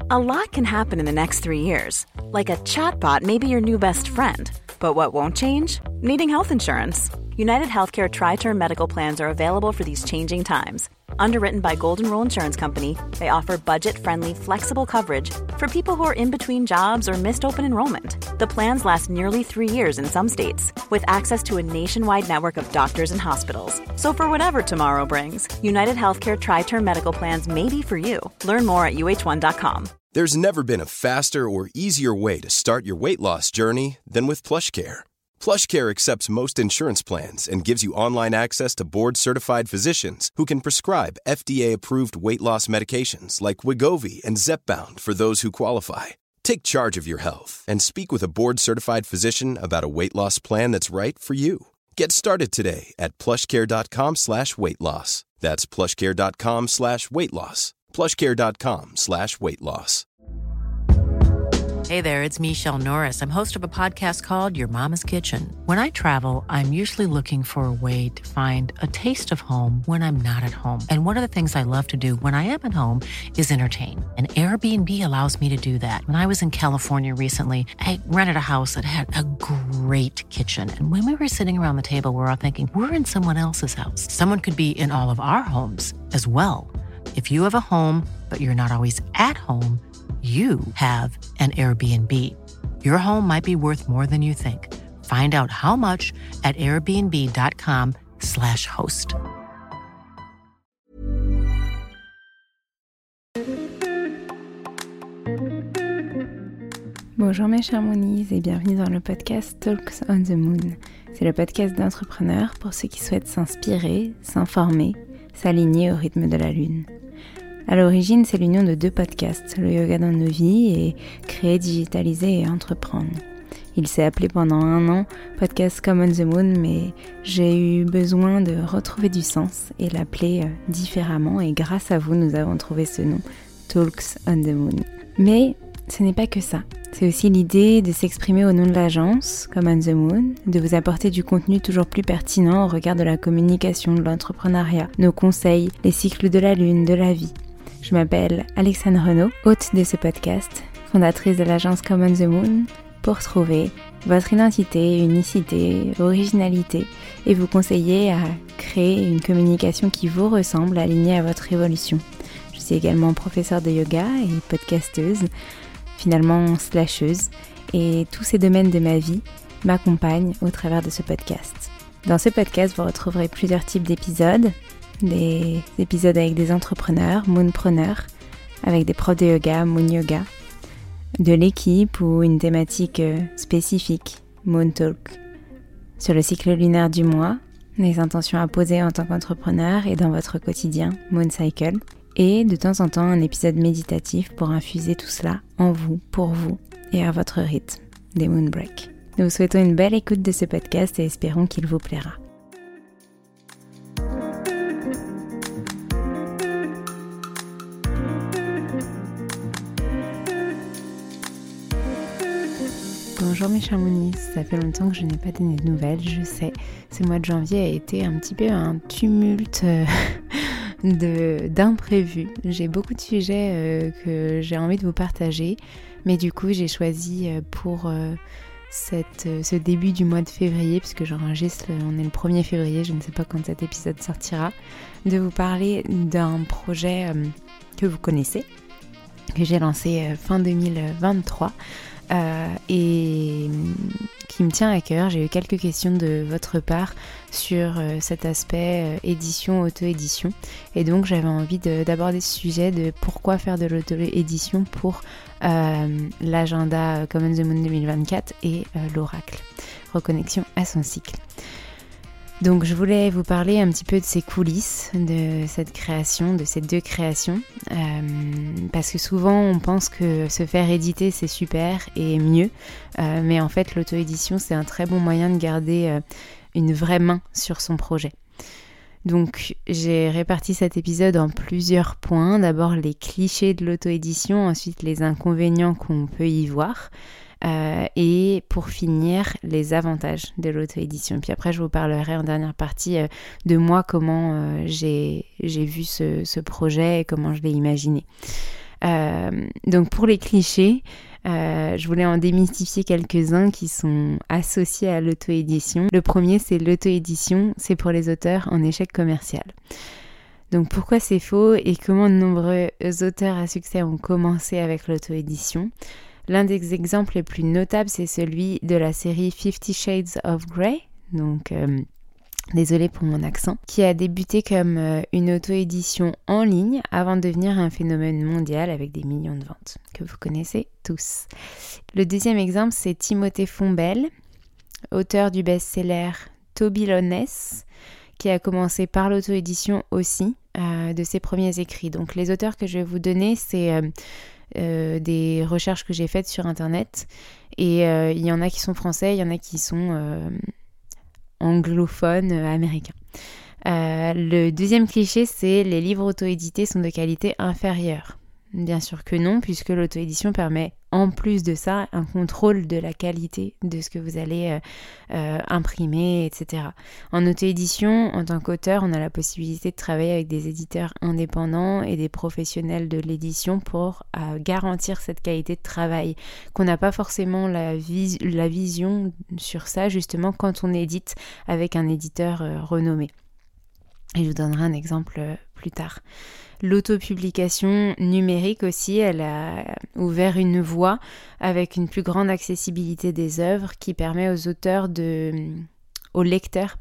A lot can happen in the next 3 years. Like a chatbot may be your new best friend. But what won't change? Needing health insurance. United Healthcare Tri-Term Medical Plans are available for these changing times. Underwritten by Golden Rule Insurance Company, they offer budget-friendly, flexible coverage for people who are in between jobs or missed open enrollment. The plans last nearly 3 years in some states, with access to a nationwide network of doctors and hospitals. So for whatever tomorrow brings, United Healthcare Tri-Term Medical Plans may be for you. Learn more at uh1.com. There's never been a faster or easier way to start your weight loss journey than with PlushCare. PlushCare accepts most insurance plans and gives you online access to board-certified physicians who can prescribe FDA-approved weight loss medications like Wegovy and Zepbound for those who qualify. Take charge of your health and speak with a board-certified physician about a weight loss plan that's right for you. Get started today at plushcare.com/weight loss. That's plushcare.com/weight loss. plushcare.com/weight loss. Hey there, it's Michelle Norris. I'm host of a podcast called Your Mama's Kitchen. When I travel, I'm usually looking for a way to find a taste of home when I'm not at home. And one of the things I love to do when I am at home is entertain. And Airbnb allows me to do that. When I was in California recently, I rented a house that had a great kitchen. And when we were sitting around the table, we were all thinking, we're in someone else's house. Someone could be in all of our homes as well. If you have a home, but you're not always at home, you have an Airbnb. Your home might be worth more than you think. Find out how much at airbnb.com/host. Bonjour mes chers Moonies et bienvenue dans le podcast Talks on the Moon. C'est le podcast d'entrepreneurs pour ceux qui souhaitent s'inspirer, s'informer, s'aligner au rythme de la Lune. À l'origine, c'est l'union de deux podcasts, le yoga dans nos vies et créer, digitaliser et entreprendre. Il s'est appelé pendant 1 an Podcast Come on the Moon, mais j'ai eu besoin de retrouver du sens et l'appeler différemment, et grâce à vous, nous avons trouvé ce nom, Talks on the Moon. Mais ce n'est pas que ça. C'est aussi l'idée de s'exprimer au nom de l'agence, Come on the Moon, de vous apporter du contenu toujours plus pertinent au regard de la communication, de l'entrepreneuriat, nos conseils, les cycles de la lune, de la vie. Je m'appelle Alexandre Renaud, hôte de ce podcast, fondatrice de l'agence Come on the Moon, pour trouver votre identité, unicité, originalité et vous conseiller à créer une communication qui vous ressemble, alignée à votre évolution. Je suis également professeure de yoga et podcasteuse, finalement slasheuse, et tous ces domaines de ma vie m'accompagnent au travers de ce podcast. Dans ce podcast, vous retrouverez plusieurs types d'épisodes, des épisodes avec des entrepreneurs, moonpreneurs, avec des profs de yoga, moon yoga, de l'équipe ou une thématique spécifique, moon talk, sur le cycle lunaire du mois, les intentions à poser en tant qu'entrepreneur et dans votre quotidien, moon cycle, et de temps en temps un épisode méditatif pour infuser tout cela en vous, pour vous et à votre rythme, des moon breaks. Nous vous souhaitons une belle écoute de ce podcast et espérons qu'il vous plaira. Bonjour mes chers Moonies, ça fait longtemps que je n'ai pas donné de nouvelles, je sais. Ce mois de janvier a été un petit peu un tumulte d'imprévus. J'ai beaucoup de sujets que j'ai envie de vous partager, mais du coup j'ai choisi pour ce début du mois de février, puisque j'enregistre, on est le 1er février, je ne sais pas quand cet épisode sortira, de vous parler d'un projet que vous connaissez, que j'ai lancé fin 2023, et qui me tient à cœur. J'ai eu quelques questions de votre part sur cet aspect édition, auto-édition, et donc j'avais envie d'aborder ce sujet de pourquoi faire de l'auto-édition pour l'agenda Come on the Moon 2024 et l'oracle, reconnexion à son cycle. Donc je voulais vous parler un petit peu de ces coulisses, de cette création, de ces 2 créations, parce que souvent on pense que se faire éditer c'est super et mieux, mais en fait l'auto-édition c'est un très bon moyen de garder une vraie main sur son projet. Donc j'ai réparti cet épisode en plusieurs points, d'abord les clichés de l'auto-édition, ensuite les inconvénients qu'on peut y voir, et pour finir les avantages de l'auto-édition. Puis après je vous parlerai en dernière partie de moi, comment j'ai vu ce projet et comment je l'ai imaginé. Donc pour les clichés, je voulais en démystifier quelques-uns qui sont associés à l'auto-édition. Le premier, c'est l'auto-édition, c'est pour les auteurs en échec commercial. Donc pourquoi c'est faux et comment de nombreux auteurs à succès ont commencé avec l'auto-édition? L'un des exemples les plus notables, c'est celui de la série 50 Shades of Grey, donc désolée pour mon accent, qui a débuté comme une auto-édition en ligne avant de devenir un phénomène mondial avec des millions de ventes, que vous connaissez tous. Le deuxième exemple, c'est Timothée Fombelle, auteur du best-seller Toby Lowness, qui a commencé par l'auto-édition aussi de ses premiers écrits. Donc les auteurs que je vais vous donner, c'est des recherches que j'ai faites sur internet et il y en a qui sont français, il y en a qui sont anglophones américains. Le deuxième cliché, c'est les livres auto-édités sont de qualité inférieure. Bien sûr que non, puisque l'auto-édition permet en plus de ça un contrôle de la qualité de ce que vous allez imprimer, etc. En auto-édition, en tant qu'auteur, on a la possibilité de travailler avec des éditeurs indépendants et des professionnels de l'édition pour garantir cette qualité de travail, qu'on n'a pas forcément la vision sur ça, justement, quand on édite avec un éditeur renommé. Et je vous donnerai un exemple plus tard. L'autopublication numérique aussi, elle a ouvert une voie avec une plus grande accessibilité des œuvres qui permet aux lecteurs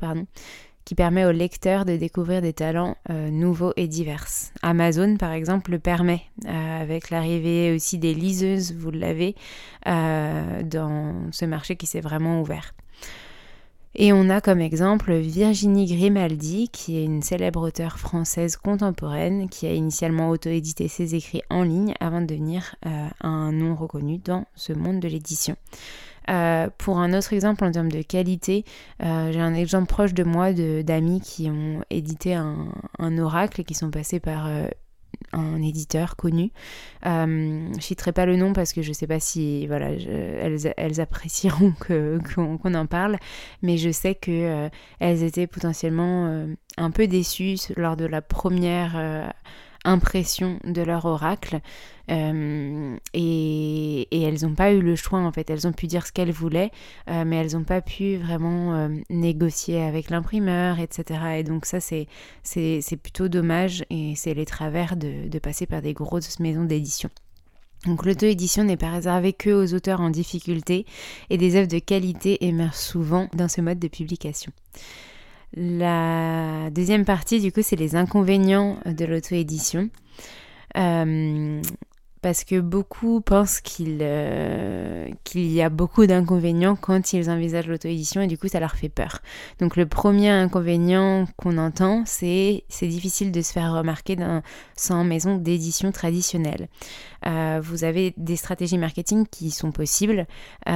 de découvrir des talents nouveaux et divers. Amazon, par exemple, le permet, avec l'arrivée aussi des liseuses, vous l'avez, dans ce marché qui s'est vraiment ouvert. Et on a comme exemple Virginie Grimaldi, qui est une célèbre auteure française contemporaine, qui a initialement auto-édité ses écrits en ligne avant de devenir un nom reconnu dans ce monde de l'édition. Pour un autre exemple en termes de qualité, j'ai un exemple proche de moi d'amis qui ont édité un oracle et qui sont passés par un éditeur connu. Je citerai pas le nom parce que je sais pas si elles apprécieront qu'on en parle, mais je sais que elles étaient potentiellement un peu déçues lors de la première impression de leur oracle et elles n'ont pas eu le choix en fait. Elles ont pu dire ce qu'elles voulaient mais elles n'ont pas pu vraiment négocier avec l'imprimeur, etc. Et donc ça c'est plutôt dommage et c'est les travers de passer par des grosses maisons d'édition. Donc l'auto-édition n'est pas réservée que aux auteurs en difficulté et des œuvres de qualité émergent souvent dans ce mode de publication. La deuxième partie, du coup, c'est les inconvénients de l'auto-édition. Parce que beaucoup pensent qu'il y a beaucoup d'inconvénients quand ils envisagent l'auto-édition et du coup ça leur fait peur. Donc le premier inconvénient qu'on entend, c'est difficile de se faire remarquer sans maison d'édition traditionnelle. Vous avez des stratégies marketing qui sont possibles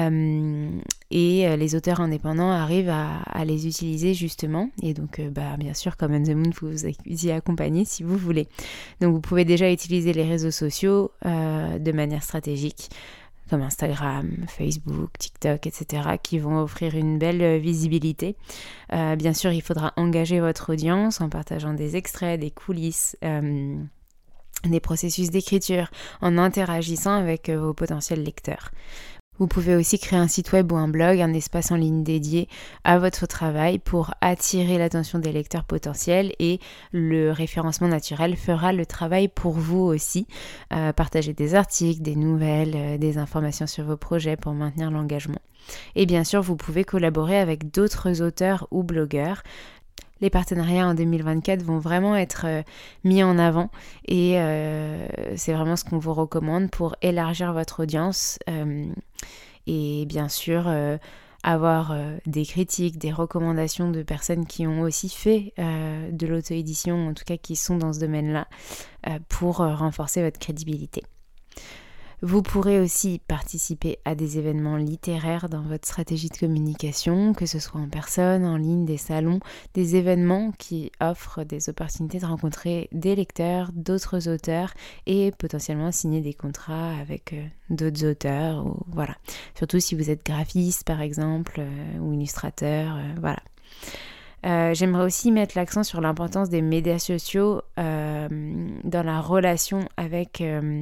et les auteurs indépendants arrivent à les utiliser justement. Et donc bien sûr, comme On The Moon, vous y accompagnez si vous voulez. Donc vous pouvez déjà utiliser les réseaux sociaux de manière stratégique, comme Instagram, Facebook, TikTok, etc., qui vont offrir une belle visibilité. Bien sûr, il faudra engager votre audience en partageant des extraits, des coulisses, des processus d'écriture, en interagissant avec vos potentiels lecteurs. Vous pouvez aussi créer un site web ou un blog, un espace en ligne dédié à votre travail pour attirer l'attention des lecteurs potentiels et le référencement naturel fera le travail pour vous aussi. Partagez des articles, des nouvelles, des informations sur vos projets pour maintenir l'engagement. Et bien sûr, vous pouvez collaborer avec d'autres auteurs ou blogueurs. Les partenariats en 2024 vont vraiment être mis en avant et c'est vraiment ce qu'on vous recommande pour élargir votre audience et bien sûr avoir des critiques, des recommandations de personnes qui ont aussi fait de l'auto-édition, en tout cas qui sont dans ce domaine-là, pour renforcer votre crédibilité. Vous pourrez aussi participer à des événements littéraires dans votre stratégie de communication, que ce soit en personne, en ligne, des salons, des événements qui offrent des opportunités de rencontrer des lecteurs, d'autres auteurs et potentiellement signer des contrats avec d'autres auteurs. Ou, voilà. Surtout si vous êtes graphiste par exemple ou illustrateur, voilà. J'aimerais aussi mettre l'accent sur l'importance des médias sociaux dans la relation avec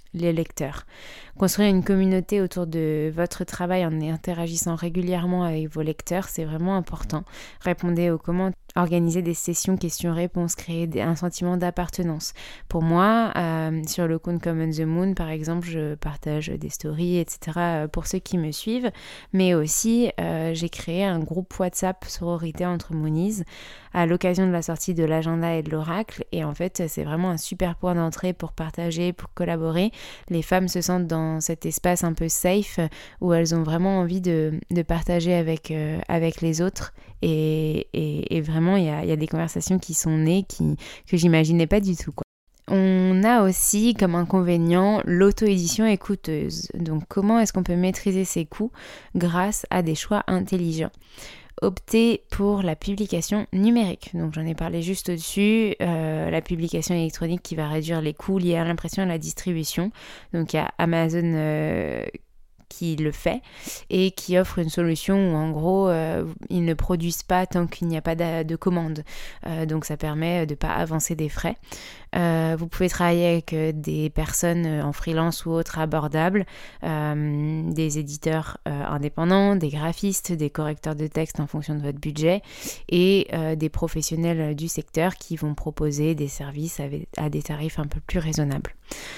les lecteurs. Construire une communauté autour de votre travail en interagissant régulièrement avec vos lecteurs, c'est vraiment important. Répondez aux commentaires, organisez des sessions questions-réponses, créer un sentiment d'appartenance. Pour moi, sur le compte Come on the Moon, par exemple, je partage des stories, etc. pour ceux qui me suivent, mais aussi j'ai créé un groupe WhatsApp sororité entre Moonies à l'occasion de la sortie de l'agenda et de l'oracle, et en fait, c'est vraiment un super point d'entrée pour partager, pour collaborer. Les femmes se sentent dans cet espace un peu safe où elles ont vraiment envie de partager avec les autres et vraiment il y a des conversations qui sont nées que j'imaginais pas du tout, quoi. On a aussi comme inconvénient l'auto-édition est coûteuse. Donc comment est-ce qu'on peut maîtriser ses coûts grâce à des choix intelligents ? Opter pour la publication numérique. Donc j'en ai parlé juste au-dessus, la publication électronique qui va réduire les coûts liés à l'impression et à la distribution. Donc il y a Amazon qui le fait et qui offre une solution où en gros ils ne produisent pas tant qu'il n'y a pas de commande. Donc ça permet de ne pas avancer des frais. Vous pouvez travailler avec des personnes en freelance ou autres abordables, des éditeurs indépendants, des graphistes, des correcteurs de texte en fonction de votre budget et des professionnels du secteur qui vont proposer des services à des tarifs un peu plus raisonnables.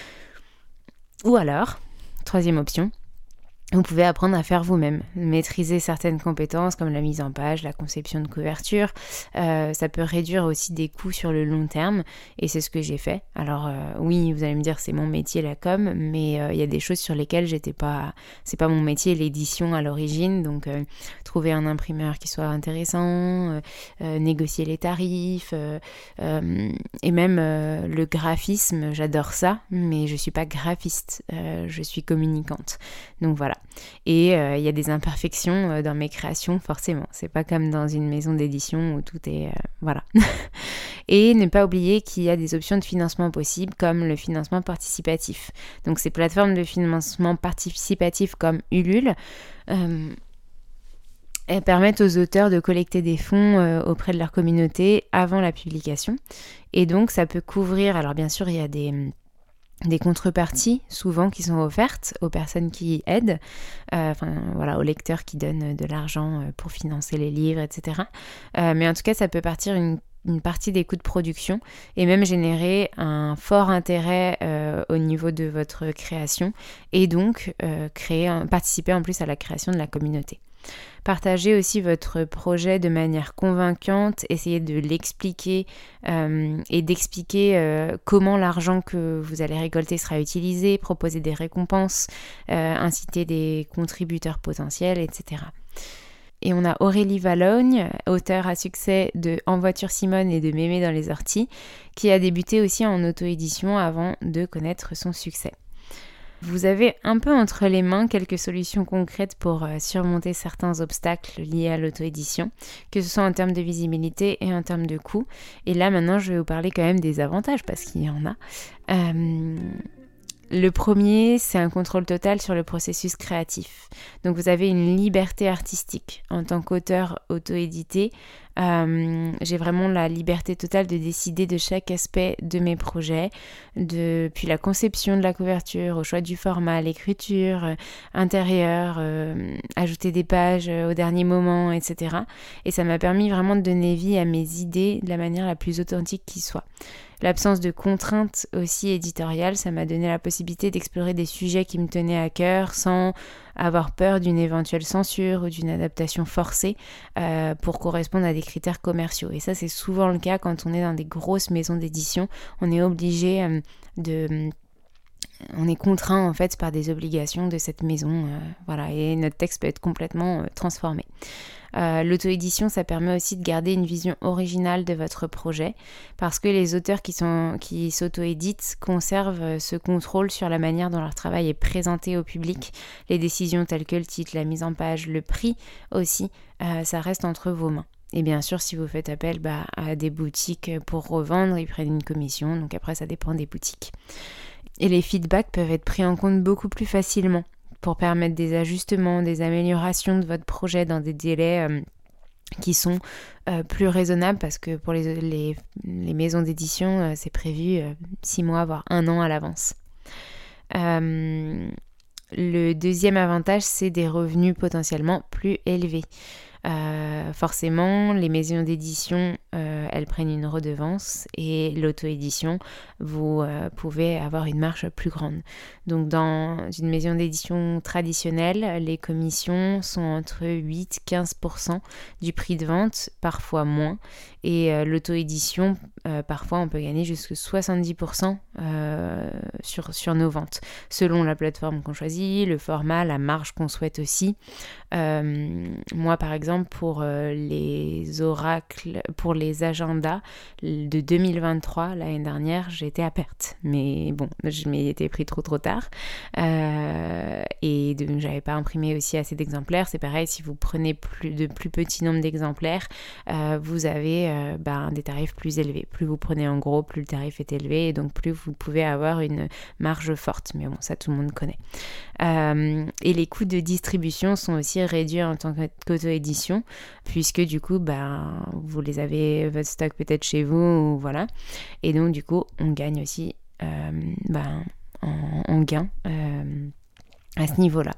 Ou alors, troisième option, vous pouvez apprendre à faire vous-même, maîtriser certaines compétences comme la mise en page, la conception de couverture. Ça peut réduire aussi des coûts sur le long terme et c'est ce que j'ai fait. Alors oui, vous allez me dire c'est mon métier la com, mais il y a des choses sur lesquelles c'est pas mon métier l'édition à l'origine. Donc trouver un imprimeur qui soit intéressant, négocier les tarifs et même le graphisme, j'adore ça, mais je suis pas graphiste, je suis communicante. Donc voilà. Et il y a des imperfections dans mes créations, forcément. C'est pas comme dans une maison d'édition où tout est... voilà. Et ne pas oublier qu'il y a des options de financement possibles comme le financement participatif. Donc ces plateformes de financement participatif comme Ulule... elles permettent aux auteurs de collecter des fonds auprès de leur communauté avant la publication. Et donc ça peut couvrir... Alors bien sûr, il y a des contreparties souvent qui sont offertes aux personnes qui aident, aux lecteurs qui donnent de l'argent pour financer les livres, etc. Mais en tout cas, ça peut partir une partie des coûts de production et même générer un fort intérêt au niveau de votre création et donc participer en plus à la création de la communauté. Partagez aussi votre projet de manière convaincante, essayez de l'expliquer et d'expliquer comment l'argent que vous allez récolter sera utilisé, proposer des récompenses, inciter des contributeurs potentiels, etc. Et on a Aurélie Valogne, auteure à succès de En voiture Simone et de Mémé dans les orties, qui a débuté aussi en auto-édition avant de connaître son succès. Vous avez un peu entre les mains quelques solutions concrètes pour surmonter certains obstacles liés à l'auto-édition, que ce soit en termes de visibilité et en termes de coût. Et là, maintenant, je vais vous parler quand même des avantages, parce qu'il y en a. Le premier, c'est un contrôle total sur le processus créatif. Donc vous avez une liberté artistique. En tant qu'auteur auto-édité, j'ai vraiment la liberté totale de décider de chaque aspect de mes projets, depuis la conception de la couverture, au choix du format, l'écriture, intérieur, ajouter des pages au dernier moment, etc. Et ça m'a permis vraiment de donner vie à mes idées de la manière la plus authentique qui soit. L'absence de contraintes aussi éditoriales, ça m'a donné la possibilité d'explorer des sujets qui me tenaient à cœur sans avoir peur d'une éventuelle censure ou d'une adaptation forcée pour correspondre à des critères commerciaux. Et ça, c'est souvent le cas quand on est dans des grosses maisons d'édition. On est obligé on est contraint en fait par des obligations de cette maison, et notre texte peut être complètement transformé. L'auto-édition, ça permet aussi de garder une vision originale de votre projet parce que les auteurs qui s'auto-éditent conservent ce contrôle sur la manière dont leur travail est présenté au public. Les décisions telles que le titre, la mise en page, le prix aussi, ça reste entre vos mains. Et bien sûr, si vous faites appel à des boutiques pour revendre, ils prennent une commission, donc après ça dépend des boutiques. Et les feedbacks peuvent être pris en compte beaucoup plus facilement pour permettre des ajustements, des améliorations de votre projet dans des délais qui sont plus raisonnables parce que pour les maisons d'édition, c'est prévu 6 mois, voire 1 an à l'avance. Le deuxième avantage, c'est des revenus potentiellement plus élevés. Forcément, les maisons d'édition, elles prennent une redevance et l'auto-édition, vous pouvez avoir une marge plus grande. Donc dans une maison d'édition traditionnelle, les commissions sont entre 8-15% du prix de vente, parfois moins. Et l'auto-édition, parfois on peut gagner jusqu'à 70% sur nos ventes, selon la plateforme qu'on choisit, le format, la marge qu'on souhaite aussi. Moi par exemple pour les oracles, pour les agendas de 2023, l'année dernière, j'étais à perte. Mais bon, je m'y étais pris trop tard. Et donc j'avais pas imprimé aussi assez d'exemplaires. C'est pareil, si vous prenez plus petit nombre d'exemplaires, vous avez des tarifs plus élevés. Plus vous prenez en gros, plus le tarif est élevé et donc plus vous pouvez avoir une marge forte. Mais bon, ça tout le monde connaît. Et les coûts de distribution sont aussi réduits en tant qu'auto-édition, puisque du coup, vous les avez, votre stock peut-être chez vous, ou voilà. Et donc du coup, on gagne aussi en gain à ce niveau-là.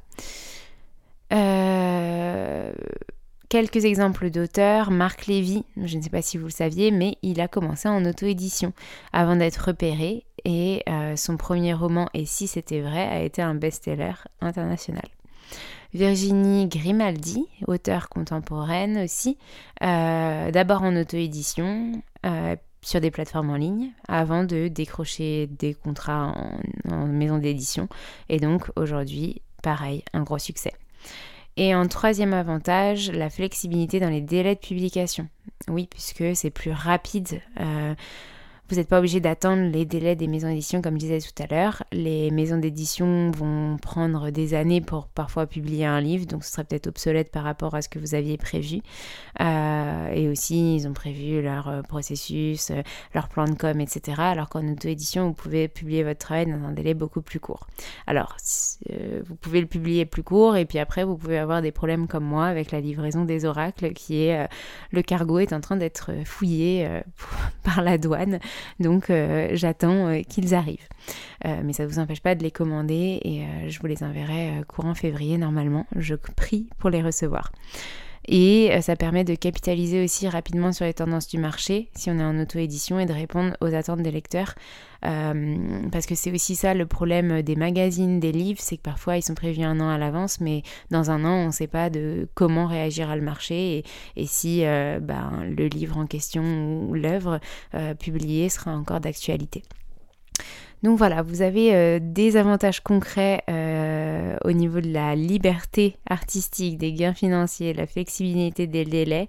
Quelques exemples d'auteurs. Marc Lévy, je ne sais pas si vous le saviez, mais il a commencé en auto-édition avant d'être repéré et son premier roman « Et si c'était vrai » a été un best-seller international. Virginie Grimaldi, auteure contemporaine aussi, d'abord en auto-édition, sur des plateformes en ligne, avant de décrocher des contrats en maison d'édition. Et donc aujourd'hui, pareil, un gros succès. Et en troisième avantage, la flexibilité dans les délais de publication. Oui, puisque c'est plus rapide. Vous n'êtes pas obligé d'attendre les délais des maisons d'édition, comme je disais tout à l'heure. Les maisons d'édition vont prendre des années pour parfois publier un livre, donc ce serait peut-être obsolète par rapport à ce que vous aviez prévu. Et aussi, ils ont prévu leur processus, leur plan de com, etc. Alors qu'en auto-édition, vous pouvez publier votre travail dans un délai beaucoup plus court. Alors, vous pouvez le publier plus court, et puis après, vous pouvez avoir des problèmes comme moi avec la livraison des oracles, qui est le cargo est en train d'être fouillé par la douane. Donc j'attends qu'ils arrivent. Mais ça ne vous empêche pas de les commander et je vous les enverrai courant février normalement. Je prie pour les recevoir. Et ça permet de capitaliser aussi rapidement sur les tendances du marché si on est en auto-édition et de répondre aux attentes des lecteurs. Parce que c'est aussi ça le problème des magazines, des livres, c'est que parfois ils sont prévus 1 an à l'avance, mais dans 1 an on ne sait pas de comment réagira le marché et si le livre en question ou l'œuvre publiée sera encore d'actualité. Donc voilà, vous avez des avantages concrets au niveau de la liberté artistique, des gains financiers, la flexibilité des délais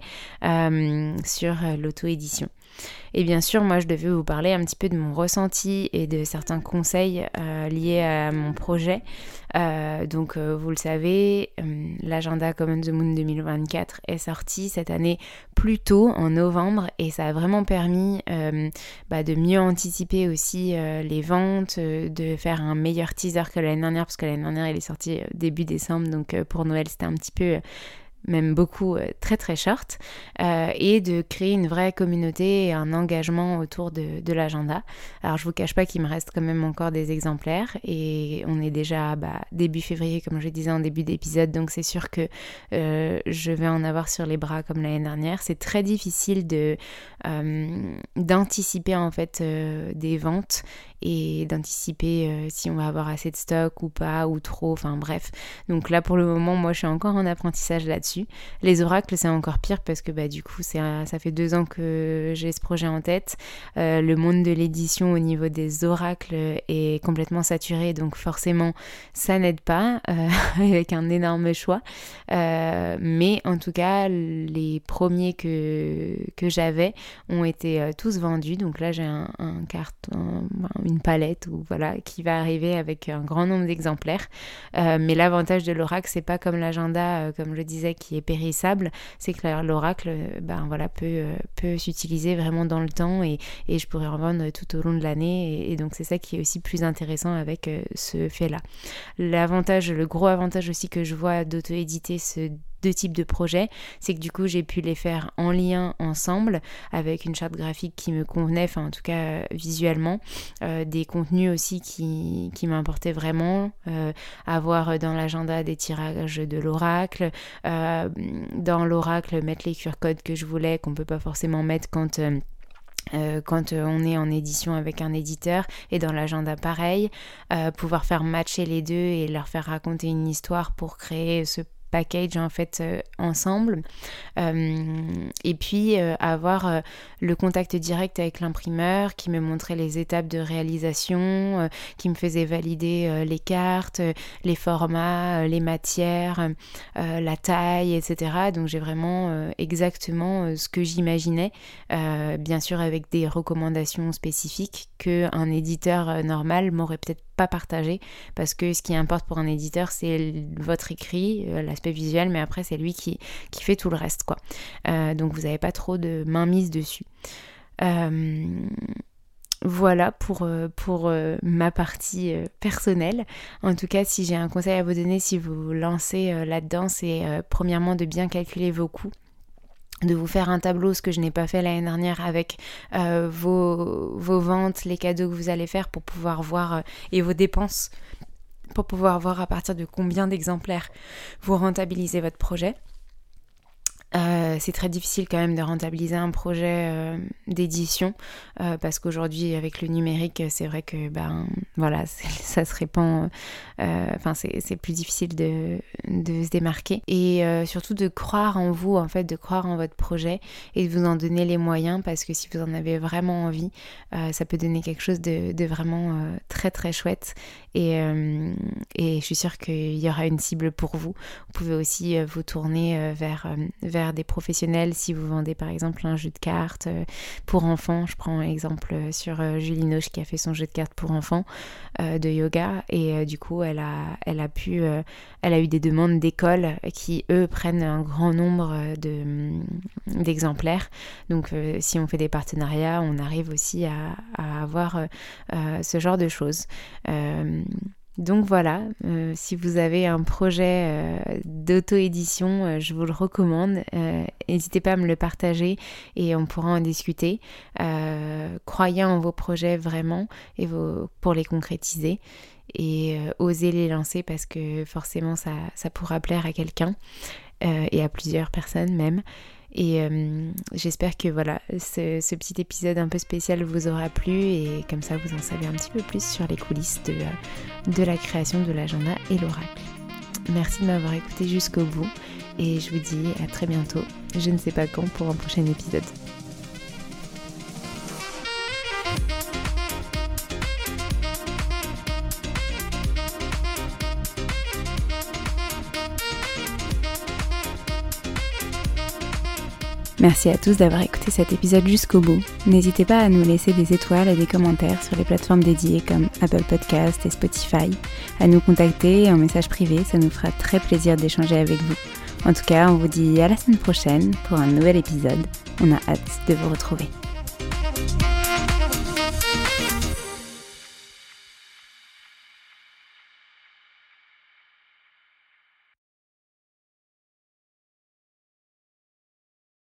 sur l'auto-édition. Et bien sûr, moi je devais vous parler un petit peu de mon ressenti et de certains conseils liés à mon projet. Donc vous le savez, l'agenda Common the Moon 2024 est sorti cette année plus tôt, en novembre, et ça a vraiment permis de mieux anticiper aussi les ventes, de faire un meilleur teaser que l'année dernière, parce que l'année dernière il est sorti début décembre, donc pour Noël c'était un petit peu... même beaucoup très très short, et de créer une vraie communauté et un engagement autour de l'agenda. Alors je vous cache pas qu'il me reste quand même encore des exemplaires et on est déjà début février comme je disais en début d'épisode, donc c'est sûr que je vais en avoir sur les bras comme l'année dernière. C'est très difficile d'anticiper en fait des ventes et d'anticiper si on va avoir assez de stock ou pas, ou trop, enfin bref. Donc là pour le moment moi je suis encore en apprentissage là-dessus. Les oracles c'est encore pire parce que du coup ça fait 2 ans que j'ai ce projet en tête. Le monde de l'édition au niveau des oracles est complètement saturé, donc forcément ça n'aide pas avec un énorme choix. Mais en tout cas les premiers que j'avais ont été tous vendus, donc là j'ai un carton, une palette qui va arriver avec un grand nombre d'exemplaires. Mais l'avantage de l'oracle, c'est pas comme l'agenda, comme je disais, qui est périssable, c'est que l'oracle peut s'utiliser vraiment dans le temps et je pourrais en vendre tout au long de l'année et donc c'est ça qui est aussi plus intéressant avec ce fait-là. Le gros avantage aussi que je vois d'auto-éditer deux types de projets, c'est que du coup j'ai pu les faire en lien ensemble avec une charte graphique qui me convenait, enfin en tout cas visuellement, des contenus aussi qui m'importaient vraiment, avoir dans l'agenda des tirages de l'oracle, dans l'oracle mettre les QR-codes que je voulais, qu'on peut pas forcément mettre quand on est en édition avec un éditeur, et dans l'agenda pareil, pouvoir faire matcher les deux et leur faire raconter une histoire pour créer ce package en fait ensemble, et puis avoir le contact direct avec l'imprimeur qui me montrait les étapes de réalisation, qui me faisait valider les cartes, les formats, les matières, la taille, etc. Donc j'ai vraiment exactement ce que j'imaginais, bien sûr avec des recommandations spécifiques qu'un éditeur normal m'aurait peut-être pas partagé, parce que ce qui importe pour un éditeur c'est votre écrit, l'aspect visuel, mais après c'est lui qui fait tout le reste, quoi. Donc vous n'avez pas trop de mainmise dessus. Voilà pour ma partie personnelle. En tout cas, si j'ai un conseil à vous donner, si vous vous lancez là-dedans, c'est premièrement de bien calculer vos coûts, de vous faire un tableau, ce que je n'ai pas fait l'année dernière, avec vos ventes, les cadeaux que vous allez faire pour pouvoir voir, et vos dépenses, pour pouvoir voir à partir de combien d'exemplaires vous rentabilisez votre projet. C'est très difficile quand même de rentabiliser un projet d'édition, parce qu'aujourd'hui avec le numérique c'est vrai que voilà, ça se répand, c'est plus difficile de se démarquer, et surtout de croire en vous, en fait, de croire en votre projet et de vous en donner les moyens, parce que si vous en avez vraiment envie, ça peut donner quelque chose de vraiment très très chouette, et je suis sûre qu'il y aura une cible pour vous. Vous pouvez aussi vous tourner vers des professionnels si vous vendez par exemple un jeu de cartes pour enfants. Je prends exemple sur Julie Noche qui a fait son jeu de cartes pour enfants de yoga, et du coup elle a eu des demandes d'écoles qui eux prennent un grand nombre d'exemplaires. Donc si on fait des partenariats, on arrive aussi à avoir ce genre de choses. Donc voilà, si vous avez un projet d'auto-édition, je vous le recommande. N'hésitez pas à me le partager et on pourra en discuter. Croyez en vos projets vraiment pour les concrétiser, et osez les lancer, parce que forcément ça pourra plaire à quelqu'un, et à plusieurs personnes même. Et j'espère que voilà, ce petit épisode un peu spécial vous aura plu, et comme ça vous en savez un petit peu plus sur les coulisses de la création de l'agenda et l'oracle. Merci de m'avoir écouté jusqu'au bout, et je vous dis à très bientôt, je ne sais pas quand, pour un prochain épisode. Merci à tous d'avoir écouté cet épisode jusqu'au bout. N'hésitez pas à nous laisser des étoiles et des commentaires sur les plateformes dédiées comme Apple Podcast et Spotify, à nous contacter en message privé, ça nous fera très plaisir d'échanger avec vous. En tout cas, on vous dit à la semaine prochaine pour un nouvel épisode. On a hâte de vous retrouver.